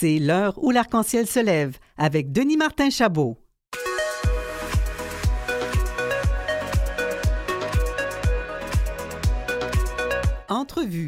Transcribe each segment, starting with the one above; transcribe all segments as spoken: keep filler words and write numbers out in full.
C'est l'heure où l'arc-en-ciel se lève avec Denis Martin-Chabot. Entrevue.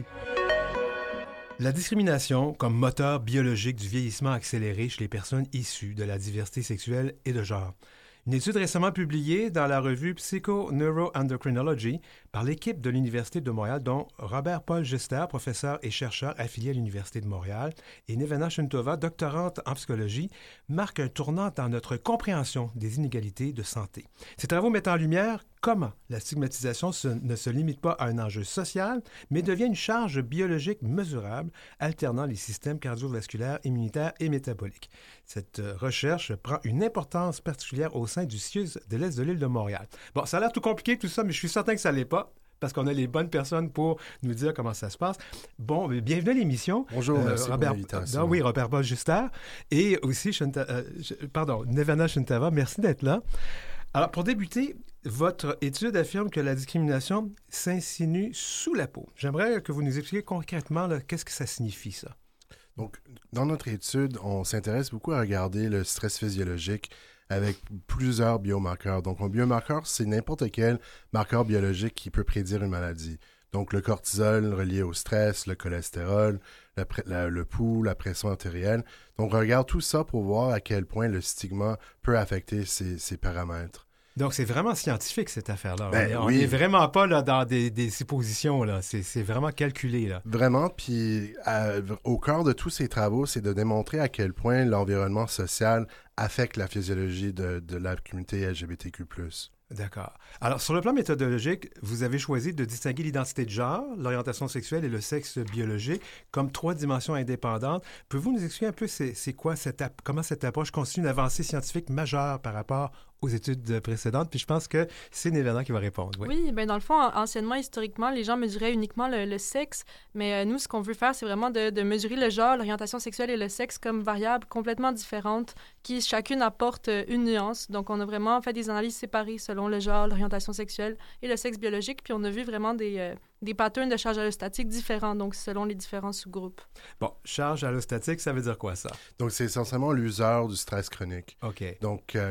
La discrimination comme moteur biologique du vieillissement accéléré chez les personnes issues de la diversité sexuelle et de genre. Une étude récemment publiée dans la revue Psycho-Neuroendocrinology par l'équipe de l'Université de Montréal, dont Robert-Paul Gister, professeur et chercheur affilié à l'Université de Montréal, et Nevena Shintova, doctorante en psychologie, marque un tournant dans notre compréhension des inégalités de santé. Ces travaux mettent en lumière comment la stigmatisation se, ne se limite pas à un enjeu social, mais devient une charge biologique mesurable, alternant les systèmes cardiovasculaires, immunitaires et métaboliques. Cette recherche prend une importance particulière au sein du C I U S de l'Est de l'île de Montréal. Bon, ça a l'air tout compliqué tout ça, mais je suis certain que ça ne l'est pas, parce qu'on a les bonnes personnes pour nous dire comment ça se passe. Bon, bienvenue à l'émission. Bonjour, euh, merci Robert, pour l'invitation. Ah, oui, Robert-Paul Gister, et aussi, Shinta, euh, pardon, Nevena Shintova, merci d'être là. Alors, pour débuter, votre étude affirme que la discrimination s'insinue sous la peau. J'aimerais que vous nous expliquiez concrètement là, qu'est-ce que ça signifie, ça. Donc, dans notre étude, on s'intéresse beaucoup à regarder le stress physiologique avec plusieurs biomarqueurs. Donc, un biomarqueur, c'est n'importe quel marqueur biologique qui peut prédire une maladie. Donc, le cortisol relié au stress, le cholestérol, le, la, le pouls, la pression artérielle. Donc, on regarde tout ça pour voir à quel point le stigma peut affecter ces, ces paramètres. Donc, c'est vraiment scientifique, cette affaire-là. Ben, on n'est oui. vraiment pas là, dans des, des suppositions. Là. C'est, c'est vraiment calculé. Là. Vraiment. Puis, à, au cœur de tous ces travaux, c'est de démontrer à quel point l'environnement social affecte la physiologie de, de la communauté L G B T Q plus. D'accord. Alors, sur le plan méthodologique, vous avez choisi de distinguer l'identité de genre, l'orientation sexuelle et le sexe biologique comme trois dimensions indépendantes. Pouvez-vous nous expliquer un peu c'est, c'est quoi cette, comment cette approche constitue une avancée scientifique majeure par rapport aux études précédentes? Puis je pense que c'est Nevena qui va répondre. Oui, oui bien dans le fond, anciennement, historiquement, les gens mesuraient uniquement le, le sexe, mais euh, nous, ce qu'on veut faire, c'est vraiment de, de mesurer le genre, l'orientation sexuelle et le sexe comme variables complètement différentes qui chacune apporte une nuance. Donc, on a vraiment fait des analyses séparées selon le genre, l'orientation sexuelle et le sexe biologique, puis on a vu vraiment des, euh, des patterns de charge allostatique différents, donc selon les différents sous-groupes. Bon, charge allostatique, ça veut dire quoi, ça? Donc, c'est essentiellement l'usure du stress chronique. OK. Donc, euh,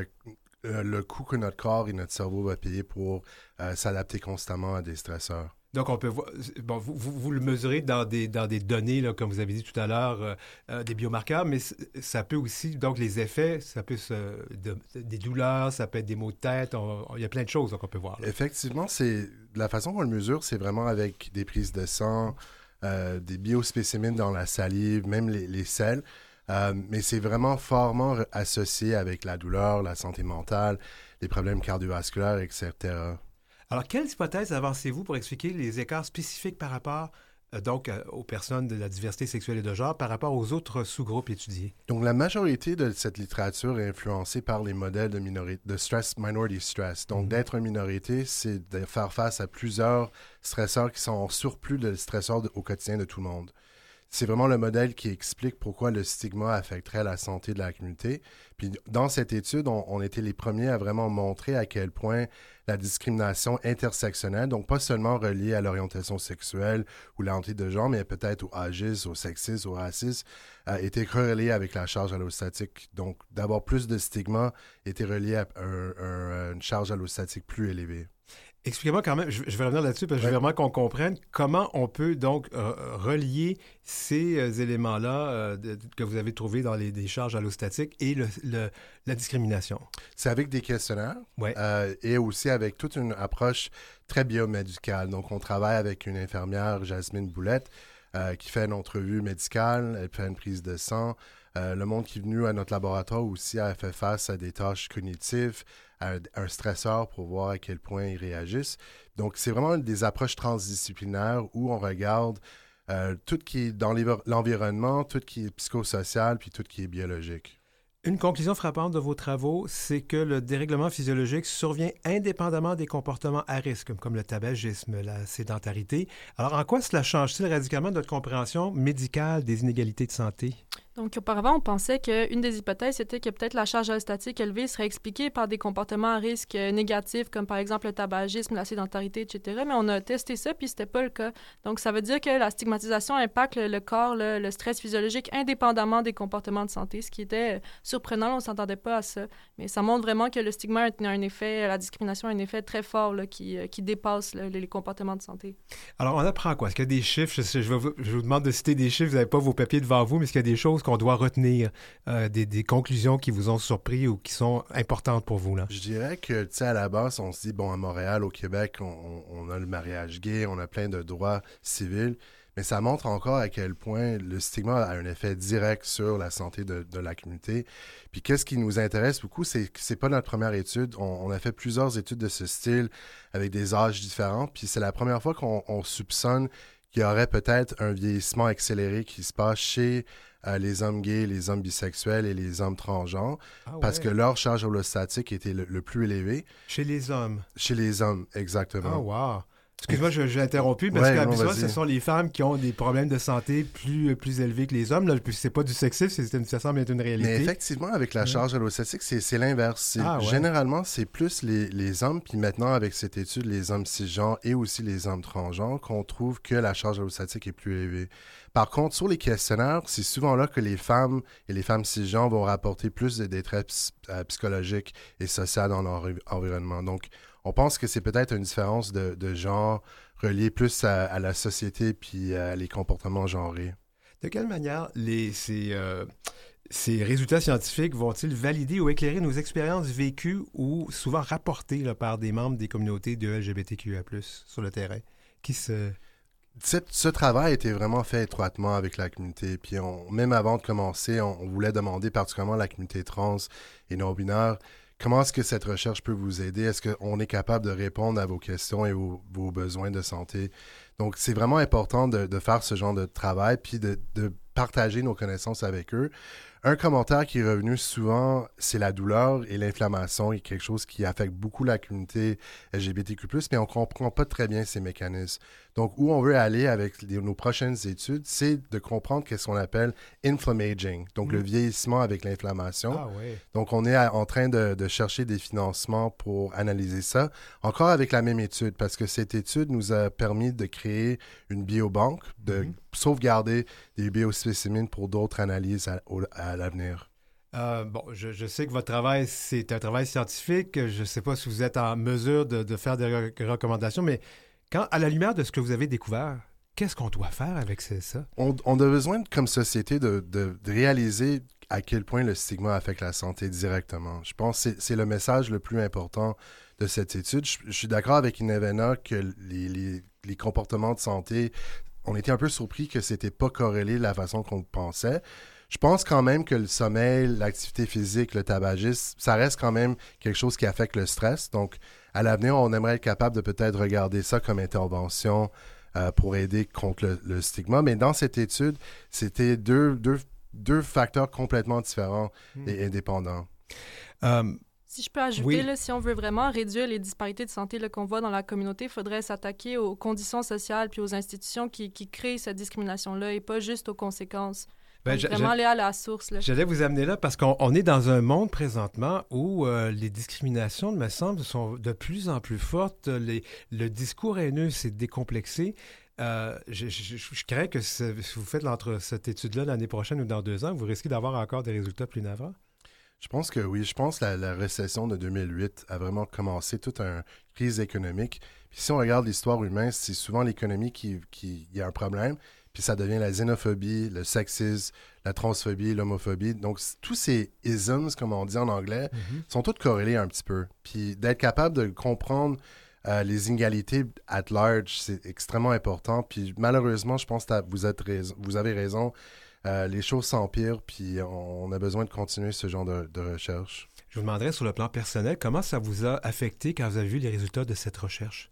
le coût que notre corps et notre cerveau va payer pour euh, s'adapter constamment à des stresseurs. Donc, on peut voir, bon, vous, vous, vous le mesurez dans des, dans des données, là, comme vous avez dit tout à l'heure, euh, euh, des biomarqueurs, mais ça peut aussi, donc les effets, ça peut se, de, des douleurs, ça peut être des maux de tête, on, on, il y a plein de choses donc, qu'on peut voir. Là. Effectivement, c'est, la façon qu'on le mesure, c'est vraiment avec des prises de sang, euh, des biospécimens dans la salive, même les, les selles. Euh, mais c'est vraiment fortement associé avec la douleur, la santé mentale, les problèmes cardiovasculaires, et cetera. Alors, quelles hypothèses avancez-vous pour expliquer les écarts spécifiques par rapport euh, donc, euh, aux personnes de la diversité sexuelle et de genre par rapport aux autres sous-groupes étudiés? Donc, la majorité de cette littérature est influencée par les modèles de, minori- de stress, minority stress. Donc, mm-hmm. d'être une minorité, c'est de faire face à plusieurs stresseurs qui sont en surplus de stresseurs de, au quotidien de tout le monde. C'est vraiment le modèle qui explique pourquoi le stigma affecterait la santé de la communauté. Puis dans cette étude, on, on était les premiers à vraiment montrer à quel point la discrimination intersectionnelle, donc pas seulement reliée à l'orientation sexuelle ou l'identité de genre, mais peut-être au agisme, au sexisme, au racisme, euh, était corrélée avec la charge allostatique. Donc d'avoir plus de stigma était relié à un, un, une charge allostatique plus élevée. Expliquez-moi quand même, je, je vais revenir là-dessus parce que ouais. je veux vraiment qu'on comprenne comment on peut donc euh, relier ces euh, éléments-là euh, de, que vous avez trouvés dans les, les charges allostatiques et le, le, la discrimination. C'est avec des questionnaires ouais. euh, et aussi avec toute une approche très biomédicale. Donc, on travaille avec une infirmière, Jasmine Boulette, euh, qui fait une entrevue médicale, elle fait une prise de sang. Euh, le monde qui est venu à notre laboratoire aussi a fait face à des tâches cognitives, à un, un stresseur pour voir à quel point ils réagissent. Donc, c'est vraiment des approches transdisciplinaires où on regarde euh, tout qui est dans l'environnement, tout qui est psychosocial, puis tout qui est biologique. Une conclusion frappante de vos travaux, c'est que le dérèglement physiologique survient indépendamment des comportements à risque, comme le tabagisme, la sédentarité. Alors, en quoi cela change-t-il radicalement notre compréhension médicale des inégalités de santé? Donc, auparavant, on pensait qu'une des hypothèses, c'était que peut-être la charge allostatique élevée serait expliquée par des comportements à risque euh, négatifs, comme par exemple le tabagisme, la sédentarité, et cetera. Mais on a testé ça, puis c'était pas le cas. Donc, ça veut dire que la stigmatisation impacte le, le corps, le, le stress physiologique, indépendamment des comportements de santé, ce qui était surprenant. On ne s'entendait pas à ça. Mais ça montre vraiment que le stigma a un effet, la discrimination a un effet très fort là, qui, qui dépasse là, les comportements de santé. Alors, on apprend quoi? Est-ce qu'il y a des chiffres? Je, sais, je, vais vous, je vous demande de citer des chiffres. Vous n'avez pas vos papiers devant vous, mais est-ce qu'il y a des choses qu'on doit retenir, euh, des, des conclusions qui vous ont surpris ou qui sont importantes pour vous, là? Je dirais que, tu sais, à la base, on se dit, bon, à Montréal, au Québec, on, on a le mariage gay, on a plein de droits civils, mais ça montre encore à quel point le stigma a un effet direct sur la santé de, de la communauté. Puis qu'est-ce qui nous intéresse beaucoup, c'est que c'est pas notre première étude. On, on a fait plusieurs études de ce style avec des âges différents, puis c'est la première fois qu'on on soupçonne qu'il y aurait peut-être un vieillissement accéléré qui se passe chez euh, les hommes gays, les hommes bisexuels et les hommes transgenres, ah ouais. Parce que leur charge allostatique était le, le plus élevé. Chez les hommes? Chez les hommes, exactement. Ah, wow! Excuse-moi, je, je l'ai interrompu, parce ouais, qu'habituellement, ce sont les femmes qui ont des problèmes de santé plus, plus élevés que les hommes. Là, c'est pas du sexisme, c'est une, ça semble être une réalité. Mais effectivement, avec la charge allostatique, c'est, c'est l'inverse. C'est, ah, ouais. Généralement, c'est plus les, les hommes, puis maintenant, avec cette étude, les hommes cisgenres et aussi les hommes transgenres, qu'on trouve que la charge allostatique est plus élevée. Par contre, sur les questionnaires, c'est souvent là que les femmes et les femmes cisgenres vont rapporter plus de détresse euh, psychologique et sociale dans leur environnement. Donc, on pense que c'est peut-être une différence de, de genre reliée plus à, à la société puis à les comportements genrés. De quelle manière les, ces, euh, ces résultats scientifiques vont-ils valider ou éclairer nos expériences vécues ou souvent rapportées là, par des membres des communautés de L G B T Q I A plus, sur le terrain? Qui se... Ce, ce travail était vraiment fait étroitement avec la communauté. Puis on, même avant de commencer, on, on voulait demander particulièrement à la communauté trans et non-binaire, comment est-ce que cette recherche peut vous aider? Est-ce qu'on est capable de répondre à vos questions et vos, vos besoins de santé? Donc, c'est vraiment important de, de faire ce genre de travail puis de, de partager nos connaissances avec eux. Un commentaire qui est revenu souvent, c'est la douleur et l'inflammation, et quelque chose qui affecte beaucoup la communauté L G B T Q plus, mais on ne comprend pas très bien ces mécanismes. Donc, où on veut aller avec les, nos prochaines études, c'est de comprendre ce qu'on appelle inflammaging, donc mmh. le vieillissement avec l'inflammation. Ah, ouais. Donc, on est à, en train de, de chercher des financements pour analyser ça, encore avec la même étude, parce que cette étude nous a permis de créer une biobanque, de mmh. sauvegarder des biospécimens pour d'autres analyses à, à l'avenir. Euh, bon, je, je sais que votre travail, c'est un travail scientifique. Je ne sais pas si vous êtes en mesure de, de faire des re- recommandations, mais quand, à la lumière de ce que vous avez découvert, qu'est-ce qu'on doit faire avec ça? On, on a besoin, comme société, de, de, de réaliser à quel point le stigma affecte la santé directement. Je pense que c'est, c'est le message le plus important de cette étude. Je, je suis d'accord avec Inevena que les, les, les comportements de santé, on était un peu surpris que c'était pas corrélé de la façon qu'on pensait. Je pense quand même que le sommeil, l'activité physique, le tabagisme, ça reste quand même quelque chose qui affecte le stress. Donc, à l'avenir, on aimerait être capable de peut-être regarder ça comme intervention euh, pour aider contre le, le stigma. Mais dans cette étude, c'était deux, deux, deux facteurs complètement différents mmh. et indépendants. Um... Si je peux ajouter, oui. là, si on veut vraiment réduire les disparités de santé là, qu'on voit dans la communauté, il faudrait s'attaquer aux conditions sociales puis aux institutions qui, qui créent cette discrimination-là et pas juste aux conséquences. Ben, Donc, vraiment aller à la source. Là. J'allais vous amener là parce qu'on on est dans un monde présentement où euh, les discriminations, me semble, sont de plus en plus fortes. Les, le discours haineux s'est décomplexé. Euh, je, je, je, je crains que si vous faites l'entre cette étude-là l'année prochaine ou dans deux ans, vous risquez d'avoir encore des résultats plus navrants. Je pense que oui. Je pense que la, la récession de deux mille huit a vraiment commencé toute une crise économique. Puis si on regarde l'histoire humaine, c'est souvent l'économie qui, qui y a un problème. Puis ça devient la xénophobie, le sexisme, la transphobie, l'homophobie. Donc, tous ces isms, comme on dit en anglais, mm-hmm. sont tous corrélés un petit peu. Puis d'être capable de comprendre euh, les inégalités at large, c'est extrêmement important. Puis malheureusement, je pense que vous, êtes raison, vous avez raison. Euh, les choses s'empirent, puis on, on a besoin de continuer ce genre de, de recherche. Je vous demanderais sur le plan personnel, comment ça vous a affecté quand vous avez vu les résultats de cette recherche?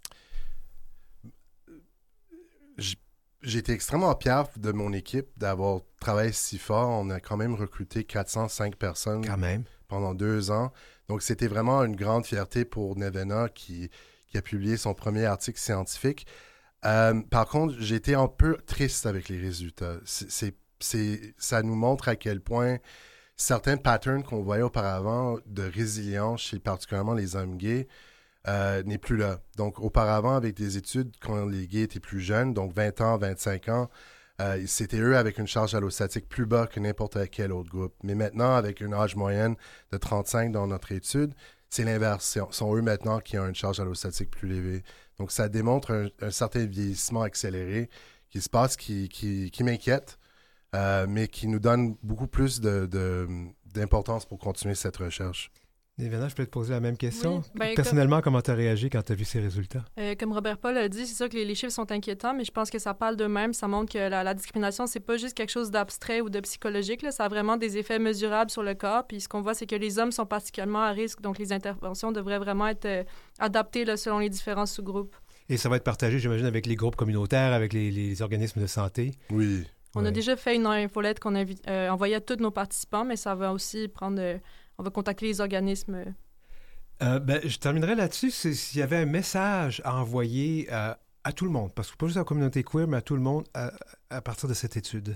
J- J'ai été extrêmement fier de mon équipe d'avoir travaillé si fort. On a quand même recruté quatre cent cinq personnes quand même. pendant deux ans. Donc, c'était vraiment une grande fierté pour Nevena qui, qui a publié son premier article scientifique. Euh, par contre, j'ai été un peu triste avec les résultats. C'est, c'est c'est, ça nous montre à quel point certains patterns qu'on voyait auparavant de résilience chez particulièrement les hommes gays euh, n'est plus là. Donc, auparavant, avec des études, quand les gays étaient plus jeunes, donc vingt ans, vingt-cinq ans, euh, c'était eux avec une charge allostatique plus bas que n'importe quel autre groupe. Mais maintenant, avec une âge moyenne de trente-cinq dans notre étude, c'est l'inverse. Ce sont eux maintenant qui ont une charge allostatique plus élevée. Donc, ça démontre un, un certain vieillissement accéléré qui se passe, qui, qui, qui m'inquiète, euh, mais qui nous donne beaucoup plus de, de, d'importance pour continuer cette recherche. Nevena, je peux te poser la même question. Oui, ben, Personnellement, comme... comment tu as réagi quand tu as vu ces résultats? Euh, comme Robert Paul a dit, c'est sûr que les, les chiffres sont inquiétants, mais je pense que ça parle d'eux-mêmes. Ça montre que la, la discrimination, c'est pas juste quelque chose d'abstrait ou de psychologique. Là. Ça a vraiment des effets mesurables sur le corps. Puis ce qu'on voit, c'est que les hommes sont particulièrement à risque. Donc les interventions devraient vraiment être euh, adaptées là, selon les différents sous-groupes. Et ça va être partagé, j'imagine, avec les groupes communautaires, avec les, les organismes de santé? Oui. On ouais. a déjà fait une infolette qu'on a euh, envoyée à tous nos participants, mais ça va aussi prendre... Euh, on va contacter les organismes... Euh, Euh, ben, je terminerai là-dessus. C'est, s'il y avait un message à envoyer euh, à tout le monde, parce que pas juste à la communauté queer, mais à tout le monde à, à partir de cette étude.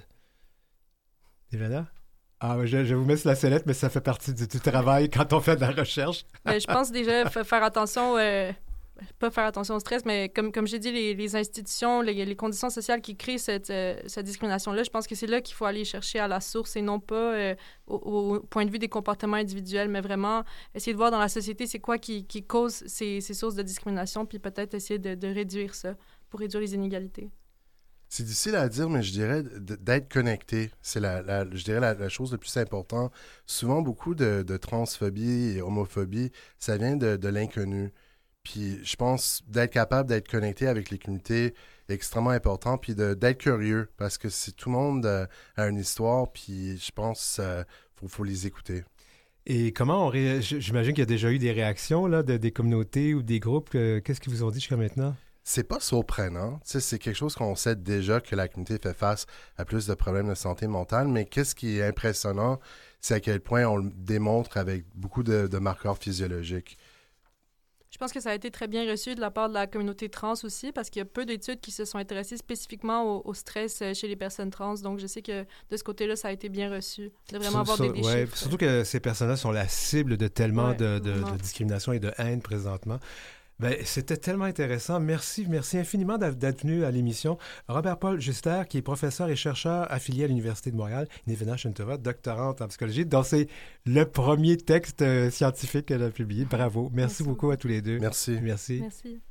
Nevena? Ah, je, je vous mets sur la sellette, mais ça fait partie du, du travail quand on fait de la recherche. ben, je pense déjà f- faire attention... Euh, pas faire attention au stress, mais comme, comme j'ai dit, les, les institutions, les, les conditions sociales qui créent cette, euh, cette discrimination-là, je pense que c'est là qu'il faut aller chercher à la source et non pas euh, au, au point de vue des comportements individuels, mais vraiment essayer de voir dans la société c'est quoi qui, qui cause ces, ces sources de discrimination, puis peut-être essayer de, de réduire ça pour réduire les inégalités. C'est difficile à dire, mais je dirais d'être connecté. C'est, la, la, je dirais, la, la chose la plus importante. Souvent, beaucoup de, de transphobie et homophobie, ça vient de, de l'inconnu. Puis je pense d'être capable d'être connecté avec les communautés est extrêmement important, puis de, d'être curieux, parce que c'est, tout le monde euh, a une histoire, puis je pense qu'il euh, faut, faut les écouter. Et comment on ré... J'imagine qu'il y a déjà eu des réactions là, de, des communautés ou des groupes. Euh, qu'est-ce qu'ils vous ont dit jusqu'à maintenant? C'est pas surprenant. T'sais, c'est quelque chose qu'on sait déjà que la communauté fait face à plus de problèmes de santé mentale, mais qu'est-ce qui est impressionnant, c'est à quel point on le démontre avec beaucoup de, de marqueurs physiologiques. Je pense que ça a été très bien reçu de la part de la communauté trans aussi, parce qu'il y a peu d'études qui se sont intéressées spécifiquement au, au stress chez les personnes trans. Donc, je sais que de ce côté-là, ça a été bien reçu, de vraiment avoir des, des ouais, chiffres. Surtout que ces personnes-là sont la cible de tellement ouais, de, de, de discrimination et de haine présentement. Ben, c'était tellement intéressant. Merci, merci infiniment d'être venu à l'émission. Robert-Paul Juster, qui est professeur et chercheur affilié à l'Université de Montréal, Nevena Shintova, doctorante en psychologie, dont c'est le premier texte euh, scientifique qu'elle a publié. Bravo. Merci, merci beaucoup à tous les deux. Merci. Merci. Merci.